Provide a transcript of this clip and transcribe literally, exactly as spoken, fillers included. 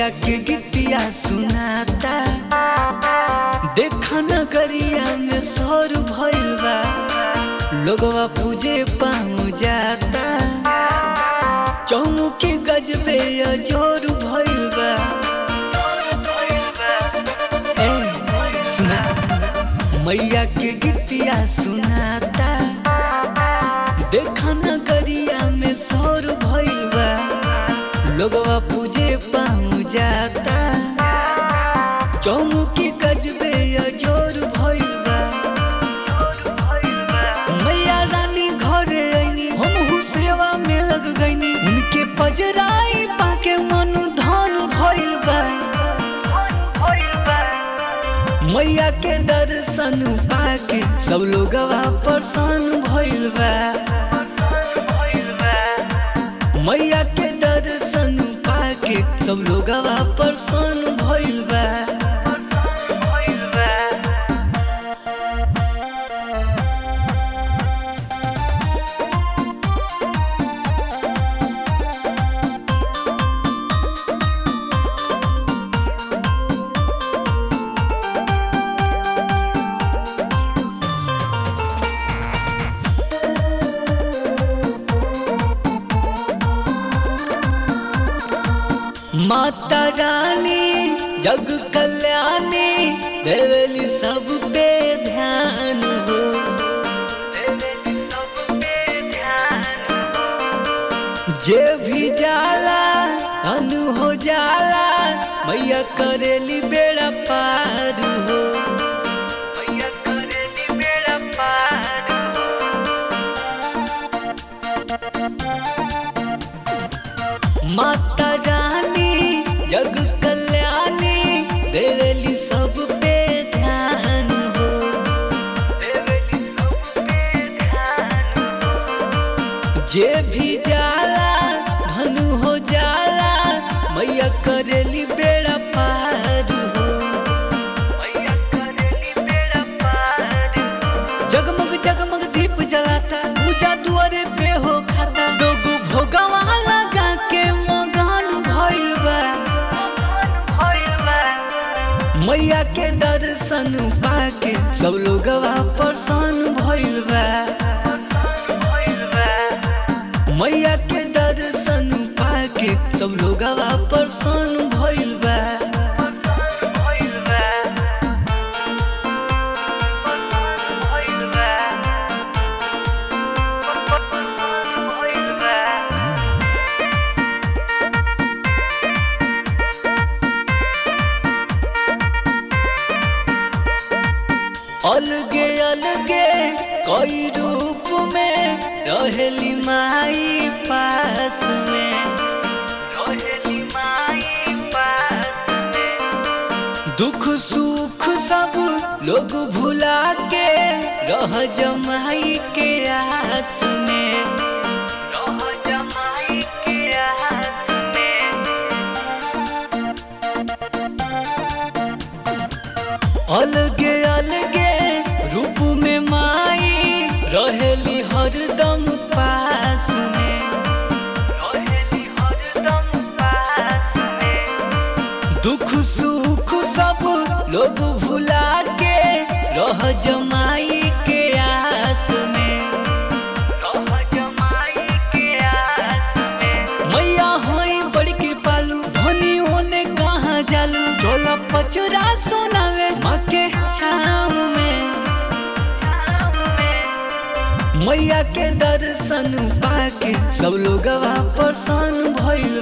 मैया के गीतिया सुनाता, देखा नगरिया में सौर भइल बा, लोगवा पूजे पाँव जाता, चौमुखी गजबे अजोर भइल बा। ए सुना मैया के गीतिया सुनाता, देखा नगरिया में सौर भइल बा, लोगवा पूजे पाँव जाता, चौमुखी गजबे अजोर भइल बा। मैया रानी घरे आईनी, हमहू सेवा में लग गईनी, उनके पजराई पाके मन धन भइल बा। मैया के दर्शन पाके सब लोगवा प्रसन्न भइल बा। मैया के दर्शन पाके सब लोगवा प्रसन्न भइल बा। माता रानी जग कल्याणी, देवेली सब पे ध्यान हो। जे भी जाला अनु हो जाला, मैया करेली बेड़ा पार हो। मैया करेली बेड़ा पार हो। माता रानी जग कल्याणी, देवेली सब पे ध्यान हो। देवेली सब पे ध्यान हो। जे भी जाला धनु हो जाला, मैया करेली बेड़ा पार हो। मैया करेली बेड़ा पार हो। जगमग जगमग दीप जलाता, पूजा दुआरे पे हो खाता, लोग भोगवा लगा के मगन भइल बा। मैया के दर्शन पाके सब लोगवा प्रसन्न भइल बा। मैया के दर्शन पाके सब लोगवा प्रसन्न भइल बा। अलगे अलगे कई रूप में रहेली माई पास में। रहेली माई पास में। दुख सुख सब लोग भुला के रह जमाई के आस में। रह जमाई के आस में। अलगे अलगे रूप में माई रहेली हरदम पास में। रहेली हरदम पास में। दुख सुख सब लोग भुला के रह जमाई के आस में। रह जमाई के आस में। मैया होई बड़ी कृपालु, धनी होने कहाँ जालू, चोला पचुरा सुनावे माँ के छाव में। मैया के दर्शन पाके सब लोगवा प्रसन्न भइल